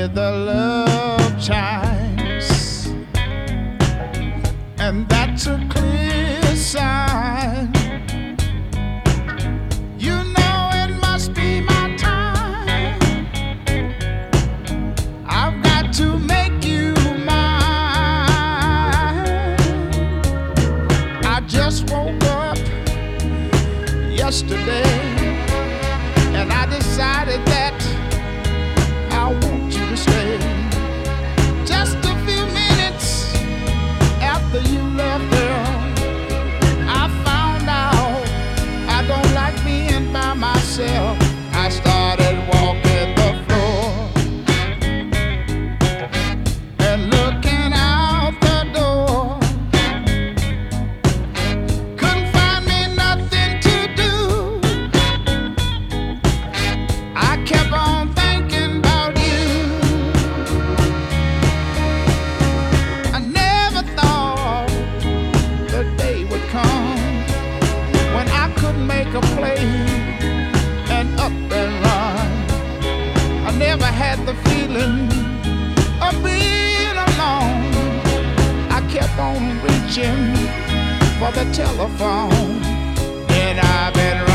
me the love chimes, and that's a clear sign. You know it must be my time. I've got to make you mine. I just woke up yesterday, and I decided that I want you to stay. Just a few minutes after you left, girl, I found out I don't like being by myself. I started walking the floor and looking out the door. Couldn't find me nothing to do. I kept on thinking about you. I never thought the day would come when I could make a play and up and run. I never had the feeling of being alone. I kept on reaching for the telephone, and I've been